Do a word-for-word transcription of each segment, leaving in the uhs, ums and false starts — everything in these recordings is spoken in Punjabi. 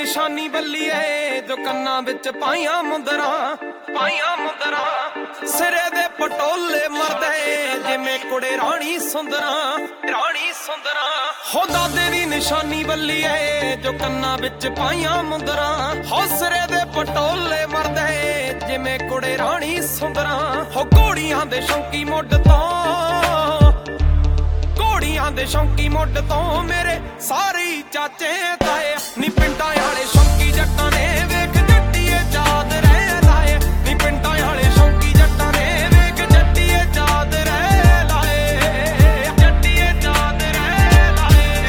ਨਿਸ਼ਾਨੀ ਬੱਲੀਏ ਜੋ ਕੰਨਾਂ ਵਿੱਚ ਪਾਈਆਂ ਮੁੰਦਰਾਂ ਪਾਈਆਂ ਮੁੰਦਰਾਂ ਸਿਰੇ ਦੇ ਪਟੋਲੇ ਮਰਦੇ ਜਿਵੇਂ ਕੁੜੇ ਰਾਣੀ ਸੁੰਦਰਾਂ ਰਾਣੀ ਸੁੰਦਰਾਂ ਹੋ ਦਾਦੇ ਦੀ ਨਿਸ਼ਾਨੀ ਬੱਲੀਏ ਜੋ ਕੰਨਾਂ ਵਿੱਚ ਪਾਈਆਂ ਮੁੰਦਰਾਂ ਹੋ ਸਿਰੇ ਦੇ ਪਟੋਲੇ ਮਰਦੇ ਜਿਵੇਂ ਕੁੜੇ ਰਾਣੀ ਸੁੰਦਰਾਂ ਹੋ ਘੋੜੀਆਂ ਦੇ ਸ਼ੌਂਕੀ ਮੁੱਢ ਤੋਂ ਘੋੜੀਆਂ ਦੇ ਸ਼ੌਂਕੀ ਮੁੱਢ ਤੋਂ ਮੇਰੇ ਸਾਰੇ ਚਾਚੇ ਤਾਏ ਨੀ ਪਿੰਡਾਂ ਵਾਲੇ ਸ਼ੌਂਕੀ ਜੱਟਾਂ ਨੇ ਵੇਖ ਜੱਟੀਏ ਯਾਦ ਰਹਿ ਲਾਏ ਨੀ ਪਿੰਡਾਂ ਵਾਲੇ ਸ਼ੌਂਕੀ ਜੱਟਾਂ ਨੇ ਵੇਖ ਜੱਟੀਏ ਯਾਦ ਰਹਿ ਲਾਏ ਜੱਟੀਏ ਯਾਦ ਰਹਿ ਲਾਏ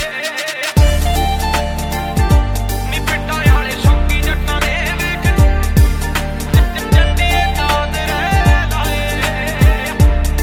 ਨੀ ਪਿੰਡਾਂ ਵਾਲੇ ਸ਼ੌਂਕੀ ਜੱਟਾਂ ਨੇ ਵੇਖ ਜੱਟੀਏ ਯਾਦ ਰਹਿ ਲਾਏ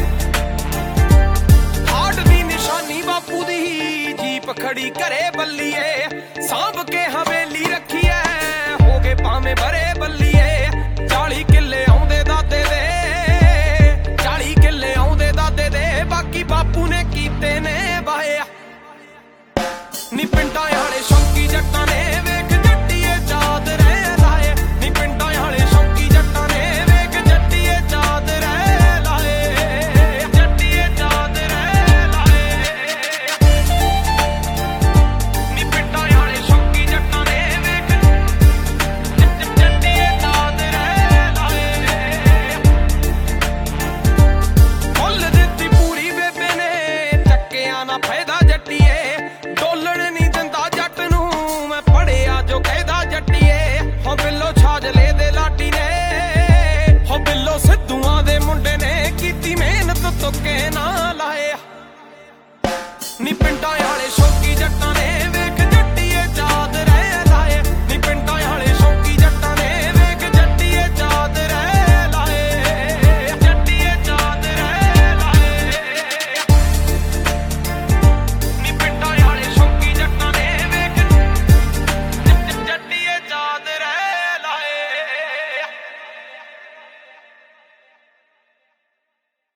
ਹਾੜ ਦੀ ਨਿਸ਼ਾਨੀ ਬਾਪੂ ਦੀ ਜੀਪ ਖੜੀ ਘਰੇ ਬੱਲੀਏ ਸਾਂਭ ਕੇ ਹਵੇਲੀ ਰੱਖੀ ਐ ਹੋ ਗਏ ਭਾਵੇਂ ਬਰੇ ਬੱਲੀਏ ਚਾਲੀ ਕਿੱਲੇ ਆਉਂਦੇ ਦਾਦੇ ਦੇ ਚਾਲੀ ਕਿੱਲੇ ਆਉਂਦੇ ਦਾਦੇ ਦੇ ਬਾਕੀ ਬਾਪੂ ਨੇ ਕੀਤੇ ਨੇ ਵਾਹਿਆ ਨੀ ਪਿੰਡਾਂ ਵਾਲੇ ਸ਼ੌਂਕੀ ਜੱਟਾਂ ਨੇ ਵੇਖ ਜੱਟੀਏ ਯਾਦ ਰਹਿ ਲਾਏ ਨੀ ਪਿੰਡਾਂ ਵਾਲੇ ਸ਼ੌਂਕੀ ਜੱਟਾਂ ਨੇ ਵੇਖ ਜੱਟੀਏ ਯਾਦ ਰਹਿ ਲਾਏ ਜੱਟੀਏ ਯਾਦ ਰਹਿ ਲਾਏ ਨੀ ਪਿੰਡਾਂ ਵਾਲੇ ਸ਼ੌਂਕੀ ਜੱਟਾਂ ਨੇ ਵੇਖ ਜੱਟੀਏ ਯਾਦ ਰਹਿ ਲਾਏ ਮੁੱਲ ਦਿੱਤੀ ਪੂਰੀ ਬੇਬੇ ਨੇ ਚੱਕਿਆ ਨਾ ਫਾਇਦਾ ਜੱਟੀਏ ਡੋਲਣ ਨਹੀਂ ਦਿੰਦਾ ਜੱਟ ਨੂੰ ਮੈਂ ਪੜਿਆ ਜੋ ਕਹਿਦਾ ਜੱਟੀਏ ਹੋ ਬਿੱਲੋ ਛਾਜਲੇ ਦੇ ਲਾਡੀ ਨੇ ਹੋ ਬਿੱਲੋ ਸਿੱਧੂਆਂ ਦੇ ਮੁੰਡੇ ਨੇ ਕੀਤੀ ਮਿਹਨਤ ਤੁੱਕੇ ਨਾ ਲਾਏ ਨੀ ਪਿੰਡਾਂ ਵਾਲੇ ਸ਼ੌਂਕੀ ਜੱਟਾਂ